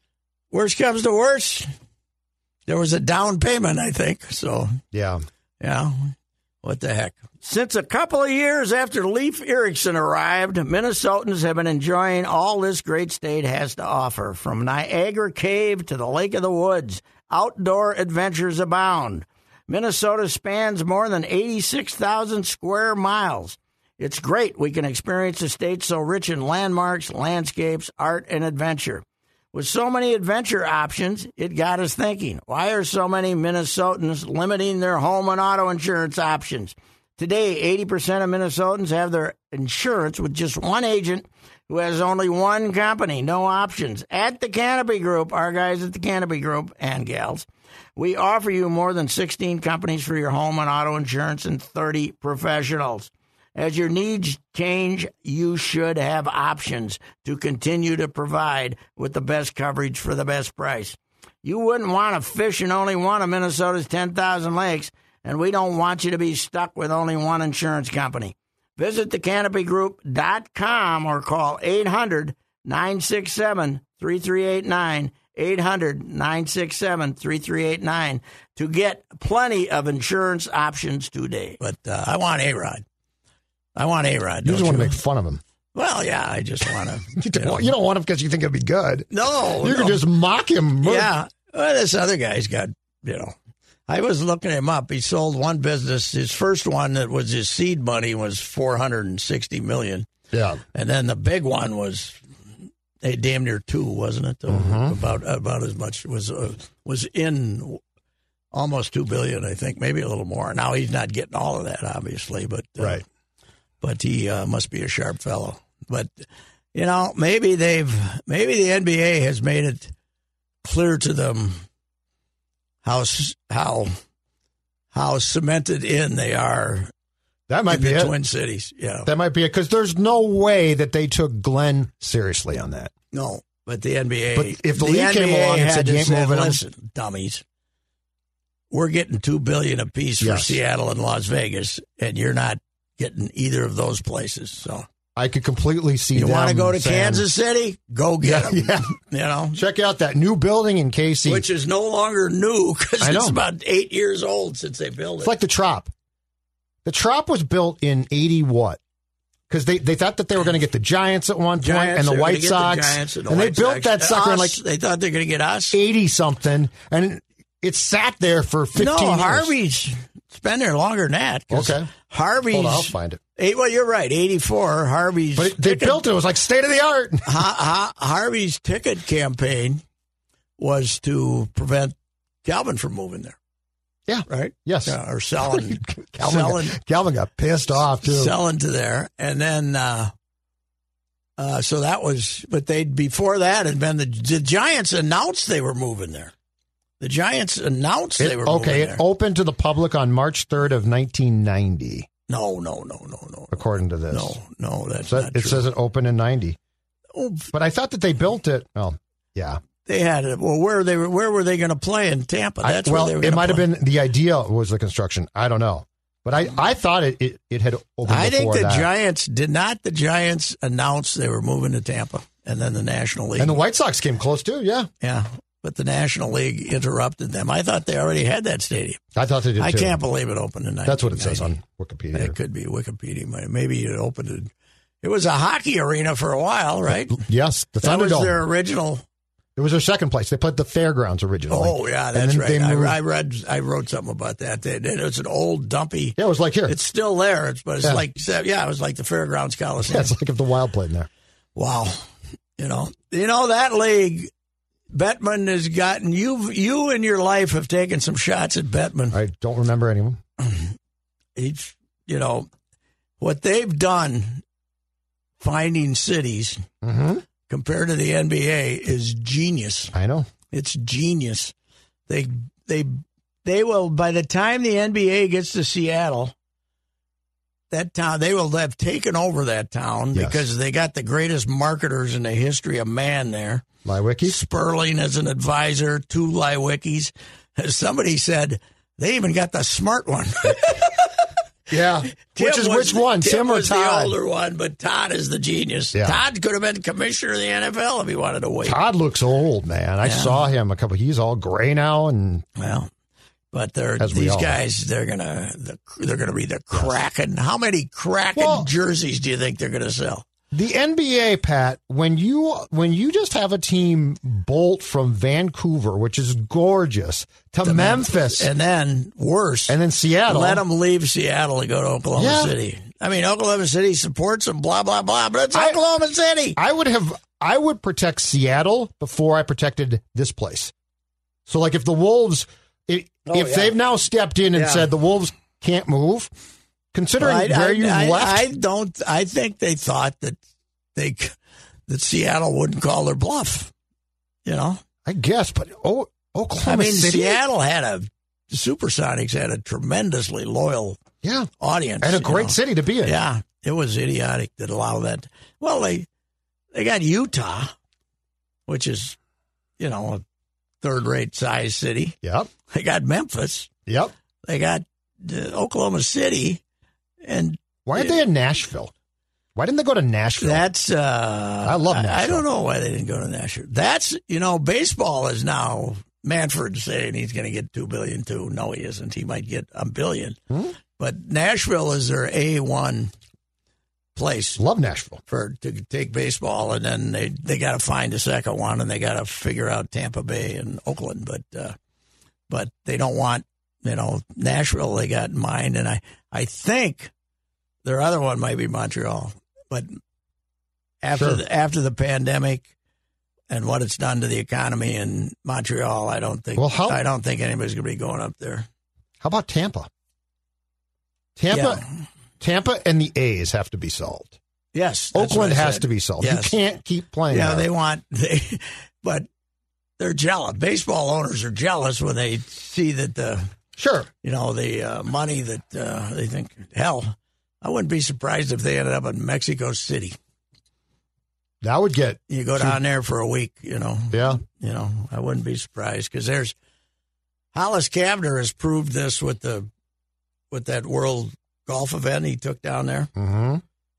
worst comes to worst, there was a down payment, I think. So, yeah. yeah, what the heck. Since a couple of years after Leif Erikson arrived, Minnesotans have been enjoying all this great state has to offer. From Niagara Cave to the Lake of the Woods, outdoor adventures abound. Minnesota spans more than eighty-six thousand square miles. It's great we can experience a state so rich in landmarks, landscapes, art, and adventure. With so many adventure options, it got us thinking, why are so many Minnesotans limiting their home and auto insurance options? Today, eighty percent of Minnesotans have their insurance with just one agent who has only one company, no options. At the Canopy Group, our guys at the Canopy Group and gals, we offer you more than sixteen companies for your home and auto insurance and thirty professionals. As your needs change, you should have options to continue to provide with the best coverage for the best price. You wouldn't want to fish in only one of Minnesota's ten thousand lakes, and we don't want you to be stuck with only one insurance company. Visit the canopy group dot com or call eight hundred, nine six seven, three three eight nine, eight hundred, nine six seven, three three eight nine to get plenty of insurance options today. But uh, I want A-Rod. I want A-Rod. You don't just want to you? make fun of him. Well, yeah, I just want to. You don't, want- you don't want him because you think it'll be good. No, You no. can just mock him. Yeah. Well, this other guy's got, you know, I was looking him up. He sold one business. His first one that was his seed money was four hundred sixty million Yeah. and then the big one was eh, damn near two, wasn't it? Mhm. About about as much was uh, was in almost two billion, I think, maybe a little more. Now he's not getting all of that, obviously, but uh, Right. But he uh, must be a sharp fellow. But you know, maybe they've maybe the N B A has made it clear to them how s- how how cemented in they are. That might in be the it. Twin Cities. Yeah, That might be it because there's no way that they took Glenn seriously on that. no, but the N B A. But if the league came N B A along and had said, to "You ain't say, moving 'em." listen, dummies, we're getting two billion apiece for Yes. Seattle and Las Vegas, and you're not getting either of those places. So I could completely see. you want to them go to saying, Kansas City? Go get them. Yeah, You know, check out that new building in K C. which is no longer new because I know. it's about eight years old since they built It's it. like the Trop. The Trop was built in eighty what? Because they, they thought that they were going to get the Giants at one point Giants, and the they were White gonna get Sox, the Giants and, the and White they built Sox. that sucker in like Us, they thought they were going to get us. eighty something, and it sat there for fifteen no, years. Harvey's It's been there longer than that. 'cause Okay. Harvey's. Hold on, I'll find it. Eight, well, you're right. eighty-four. Harvey's. But it, they ticket, built it. It was like state of the art. ha, ha, Harvey's ticket campaign was to prevent Calvin from moving there. Yeah. Right? Yes. Yeah, or selling. Calvin, selling, got, Calvin got pissed off, too. selling to there. And then, uh, uh, so that was, but they, before that had been the, the Giants announced they were moving there. The Giants announced It- they were okay, moving it there. opened to the public on March third of nineteen ninety, No, no, no, no, no. according to this. No, no, that's So not it true. says it opened in ninety. Oh, But I thought that they built it. Oh, yeah. they had it. Well, where they were, where were they going to play in Tampa? I- That's well, where they were it gonna might have play. been the idea was the construction. I don't know. But I, I thought it, it, it had opened I think before the that. Giants did not. The Giants announced they were moving to Tampa, and then the National League. And the White Sox came close, too, yeah. yeah, but the National League interrupted them. I thought they already had that stadium. I thought they did, I too. can't believe it opened in nineteen ninety. That's what it says on Wikipedia. It could be Wikipedia. Maybe it opened it. It was a hockey arena for a while, right? Yes, the That was Thunderdome. their original. It was their second place. They played the Fairgrounds originally. Oh yeah, And that's then right. they I, moved- I read. I wrote something about that. They, it was an old dumpy. Yeah, it was like here. It's still there. It's, but it's Yeah. like yeah, it was like the Fairgrounds Coliseum. Yeah, it's like if the Wild played in there. Wow, you know, you know that league. Bettman has gotten you. You in your life have taken some shots at Bettman. I don't remember any of them. Each, you know, what they've done, finding cities Mm-hmm. compared to the N B A is genius. I know. It's genius. They they they will by the time the N B A gets to Seattle, that town they will have taken over that town Yes. because they got the greatest marketers in the history of man there. MyWiki? Sperling as an advisor, two Liwikis. As somebody said, they even got the smart one. Yeah. Tim which is was- which one? Tim, or was Todd? the older one, but Todd is the genius. Yeah. Todd could have been commissioner of the N F L if he wanted to wait. Todd looks old, man. I Yeah. saw him a couple. He's all gray now, and Well, but they're As we these all guys. They're gonna the, they're gonna be the Kraken. How many Kraken Well- jerseys do you think they're gonna sell? the N B A, Pat. When you when you just have a team bolt from Vancouver, which is gorgeous, to, To Memphis, and then worse, and then Seattle. let them leave Seattle and go to Oklahoma Yeah. City. I mean, Oklahoma City supports them, blah blah blah, but it's I- Oklahoma City. I would have. I would protect Seattle before I protected this place. So, like, if the Wolves, if, Oh, if yeah. they've now stepped in and Yeah. said the Wolves can't move, considering I, where I, you I, left, I don't. I think they thought that they that Seattle wouldn't call their bluff. You know, I guess. But oh, Oklahoma I mean, City, Seattle had a the Supersonics had a tremendously loyal yeah, audience and a you great know. city to be in. Yeah, it was idiotic that allow that. Well, they they got Utah, which is you know a third rate size city. Yep, They got Memphis. yep. They got uh, Oklahoma City, and Why aren't they in Nashville? Why didn't they go to Nashville? that's uh, I love I, Nashville. don't know why they didn't go to Nashville. That's you know baseball is now Manfred saying he's going to get two billion too. No, he isn't. He might get a billion. Hmm? But Nashville is their A one place Love Nashville. for to take baseball, and then they they got to find a second one, and they got to figure out Tampa Bay and Oakland, but uh, but they don't want you know Nashville. They got in mind, and I I think their other one might be Montreal, but after Sure. the, after the pandemic and what it's done to the economy in Montreal, I don't think Well, how- I don't think anybody's going to be going up there. How about Tampa? Tampa, Yeah. Tampa, and the A's have to be solved. Yes, that's what Oakland I has said. to be solved. Yes. You can't keep playing. Yeah, there. they want they, but they're jealous. Baseball owners are jealous when they see that the Sure. you know the uh, money that uh, they think. Hell, I wouldn't be surprised if they ended up in Mexico City. That would get. You go down there for a week, you know. Yeah. You know, I wouldn't be surprised because there's Hollis Cavner has proved this with the with that World Golf event he took down there. Mm-hmm.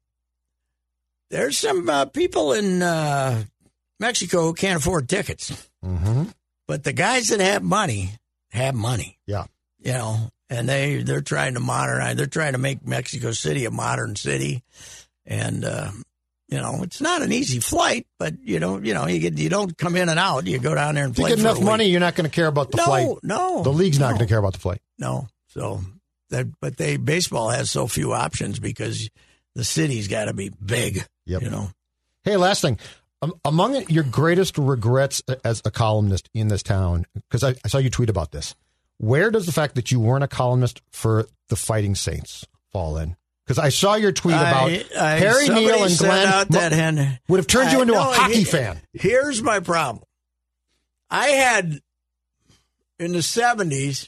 There's some uh, people in uh, Mexico who can't afford tickets. Mm-hmm. But the guys that have money have money, Yeah. you know, and they, they're trying to modernize. They're trying to make Mexico City a modern city. And, uh, you know, it's not an easy flight, but, you know, you know, you get, you don't come in and out. You go down there and If you play get for enough a week. money, you're not going to care about the no, flight. No, The league's not no, going to care about the flight. No. So that, but they baseball has so few options because the city's got to be big. Yep. You know. Hey, last thing. Um, among your greatest regrets as a columnist in this town, because I, I saw you tweet about this, where does the fact that you weren't a columnist for the Fighting Saints fall in? Because I saw your tweet about I, I, Harry Neal and Glenn out that hen, would have turned you I, into no, a hockey he, fan. Here's my problem. I had, in the seventies,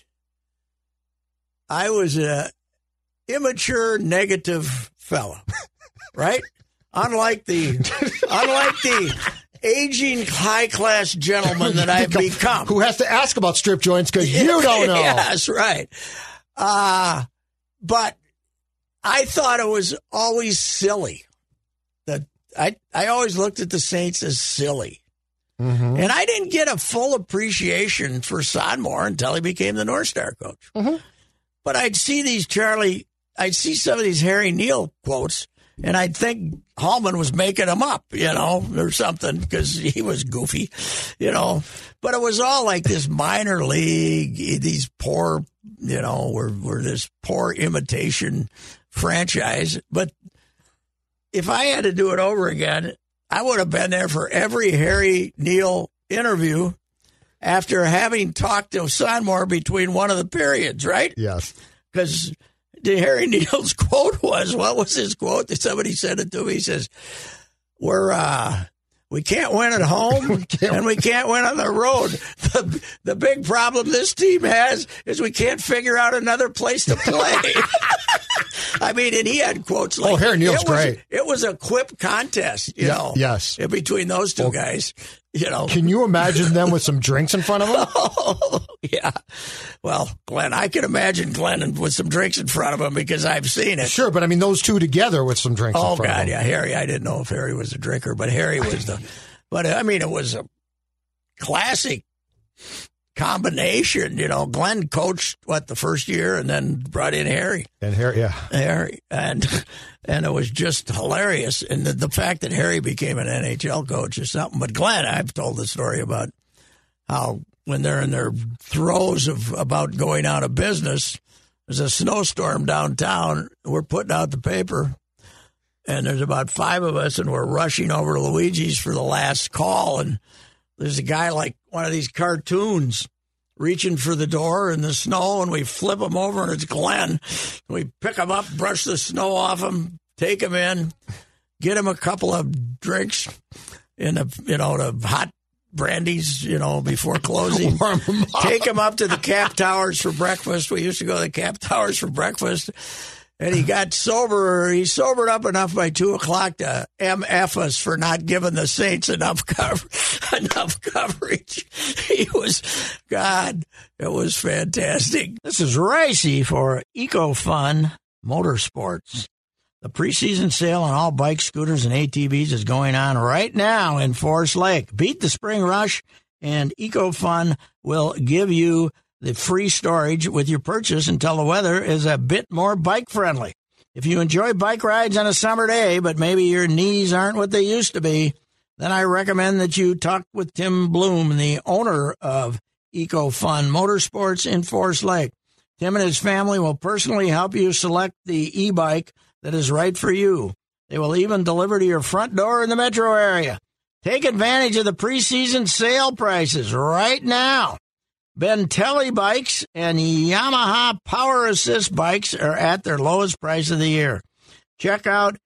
I was a immature, negative fella, right? Unlike the, unlike the aging, high-class gentleman that I've become. Who has to ask about strip joints because you don't know. Yes, right. Uh, but I thought it was always silly. That I, I always looked at the Saints as silly. Mm-hmm. And I didn't get a full appreciation for Sonmor until he became the North Star coach. Mm-hmm. But I'd see these Charlie, I'd see some of these Harry Neal quotes, and I'd think Hallman was making them up, you know, or something, because he was goofy, you know. But it was all like this minor league, these poor, you know, we're, we're this poor imitation franchise. But if I had to do it over again, I would have been there for every Harry Neal interview after having talked to Sonmor between one of the periods, right? Yes. Because Harry Neal's quote was, what was his quote? Somebody said it to me. He says, we're, uh, we can't win at home we and we can't win on the road. The, the big problem this team has is we can't figure out another place to play. I mean, and he had quotes like, oh, Harry Neal's it was, great. It was a quip contest, you yeah, know. Yes. Between those two well, guys, you know. Can you imagine them with some drinks in front of them? Oh, yeah. Well, Glenn, I can imagine Glenn with some drinks in front of him because I've seen it. Sure, but I mean, those two together with some drinks oh, in front God, of them. Oh, God, yeah. Harry, I didn't know if Harry was a drinker, but Harry was the, but I mean, it was a classic combination, you know. Glenn coached what the first year, and then brought in Harry. And Harry, yeah, Harry, and and it was just hilarious. And the, the fact that Harry became an N H L coach is something. But Glenn, I've told the story about how when they're in their throes of about going out of business, there's a snowstorm downtown. We're putting out the paper, and there's about five of us, and we're rushing over to Luigi's for the last call, and there's a guy like one of these cartoons reaching for the door in the snow, and we flip him over, and it's Glenn. We pick him up, brush the snow off him, take him in, get him a couple of drinks in a, you know, the hot brandies, you know, before closing. Warm him up. Take him up to the Cap Towers for breakfast. We used to go to the Cap Towers for breakfast. And he got sober. He sobered up enough by two o'clock to M F us for not giving the Saints enough cover, enough coverage. He was, God, it was fantastic. This is Ricey for EcoFun Motorsports. The preseason sale on all bikes, scooters, and A T Vs is going on right now in Forest Lake. Beat the spring rush, and EcoFun will give you the free storage with your purchase until the weather is a bit more bike-friendly. If you enjoy bike rides on a summer day, but maybe your knees aren't what they used to be, then I recommend that you talk with Tim Bloom, the owner of EcoFun Motorsports in Forest Lake. Tim and his family will personally help you select the e-bike that is right for you. They will even deliver to your front door in the metro area. Take advantage of the preseason sale prices right now. Bentelli bikes and Yamaha Power Assist bikes are at their lowest price of the year. Check out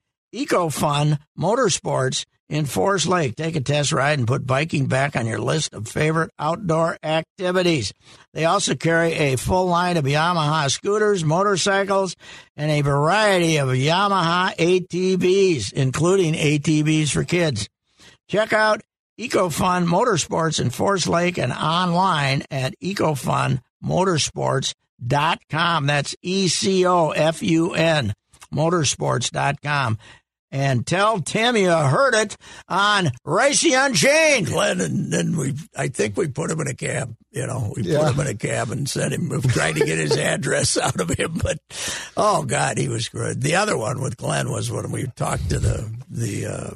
EcoFun Motorsports in Forest Lake. Take a test ride and put biking back on your list of favorite outdoor activities. They also carry a full line of Yamaha scooters, motorcycles, and a variety of Yamaha A T Vs, including A T Vs for kids. Check out EcoFun Motorsports in Forest Lake and online at ecofun motorsports dot com. That's E C O F U N motorsports dot com. And tell Tim you heard it on Ricey Unchained. Glenn, and then we, I think we put him in a cab. You know, we yeah. put him in a cab and sent him, we tried to get his address out of him. But, oh, God, he was good. The other one with Glenn was when we talked to the, the, uh,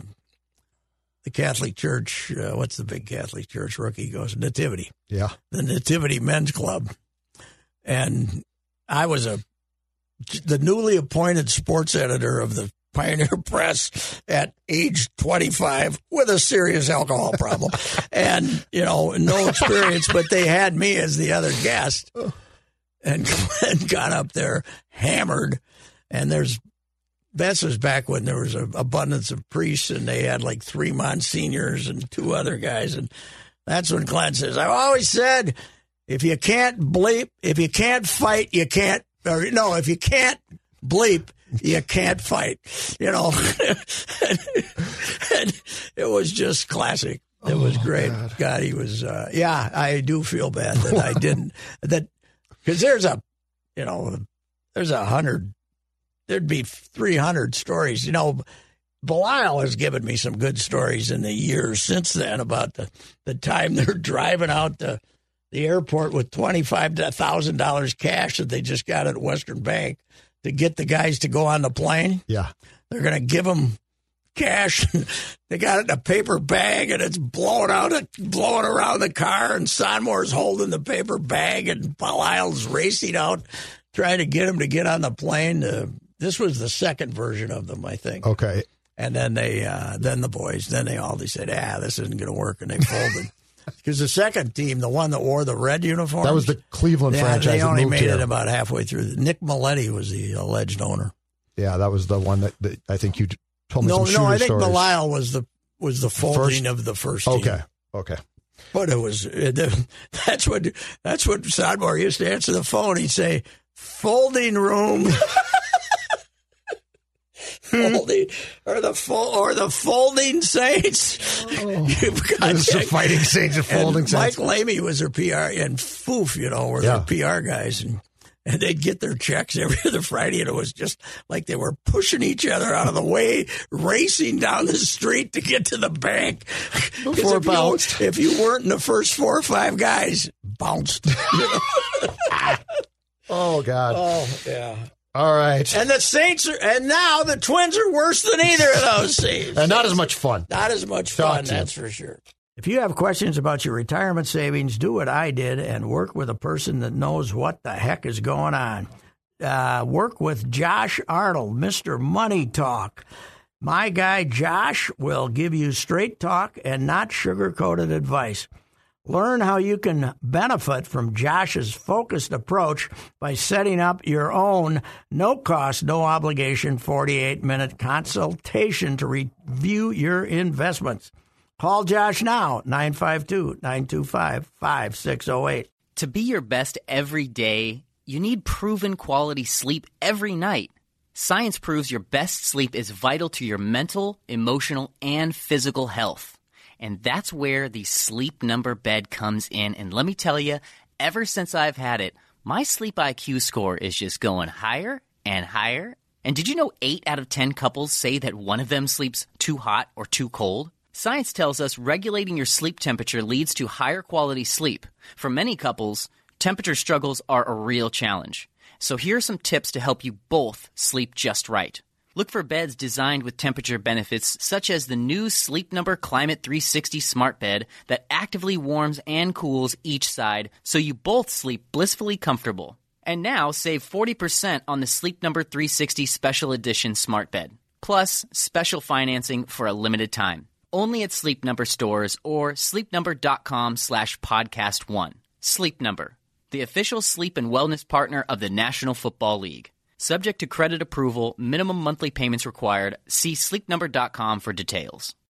the Catholic Church, uh, what's the big Catholic Church rookie goes? Nativity. Yeah. The Nativity Men's Club. And I was a the newly appointed sports editor of the Pioneer Press at age twenty-five with a serious alcohol problem and, you know, no experience, but they had me as the other guest and, and got up there hammered. And there's, this was back when there was an abundance of priests and they had like three Monsignors and two other guys. And that's when Glenn says, I've always said, if you can't bleep, if you can't fight, you can't, or no, if you can't bleep, you can't fight, you know. and, and it was just classic. It was great. Oh, God. God, he was, uh, yeah, I do feel bad that I didn't, that, because there's a, you know, there's a hundred, there'd be three hundred stories. You know, Belial has given me some good stories in the years since then about the, the time they're driving out the, the airport with twenty-five thousand dollars cash that they just got at Western Bank to get the guys to go on the plane. Yeah. They're going to give them cash. They got it in a paper bag, and it's blowing out, blowing around the car, and Sonmore's holding the paper bag, and Belial's racing out, trying to get him to get on the plane. Uh, this was the second version of them, I think. Okay. And then they, uh, then the boys, then they all, they said, ah, this isn't going to work, and they folded. Because the second team, the one that wore the red uniform, that was the Cleveland yeah, franchise. They only that moved made here. it about halfway through. Nick Maletti was the alleged owner. Yeah, that was the one that, that I think you told me no, some shooter No, I think stories. Belial was the was the folding First? of the first team. Okay, okay. But it was it, that's what that's what Sonmore used to answer the phone. He'd say, "Folding room." Folding or the fo- or the folding Saints. Oh, There's the fighting Saints and folding and Saints. Mike Lamey was their P R, and Foof, you know, were yeah. their P R guys, and, and they'd get their checks every other Friday, and it was just like they were pushing each other out of the way, racing down the street to get to the bank. Before if bounced. You, if you weren't in the first four or five guys, bounced. You know? Oh God. Oh yeah. All right. And the Saints are, and now the Twins are worse than either of those teams. And not as much fun. Not as much Talk fun, to that's you. for sure. If you have questions about your retirement savings, do what I did and work with a person that knows what the heck is going on. Uh, work with Josh Arnold, Mister Money Talk. My guy Josh will give you straight talk and not sugar-coated advice. Learn how you can benefit from Josh's focused approach by setting up your own no-cost, no-obligation forty-eight minute consultation to review your investments. Call Josh now, nine five two, nine two five, five six zero eight. To be your best every day, you need proven quality sleep every night. Science proves your best sleep is vital to your mental, emotional, and physical health. And that's where the Sleep Number bed comes in. And let me tell you, ever since I've had it, my Sleep I Q score is just going higher and higher. And did you know eight out of ten couples say that one of them sleeps too hot or too cold? Science tells us regulating your sleep temperature leads to higher quality sleep. For many couples, temperature struggles are a real challenge. So here are some tips to help you both sleep just right. Look for beds designed with temperature benefits, such as the new Sleep Number Climate three sixty Smart Bed that actively warms and cools each side so you both sleep blissfully comfortable. And now save forty percent on the Sleep Number three sixty Special Edition Smart Bed, plus special financing for a limited time. Only at Sleep Number stores or sleepnumber.com slash podcast one. Sleep Number, the official sleep and wellness partner of the National Football League. Subject to credit approval, minimum monthly payments required. See sleep number dot com for details.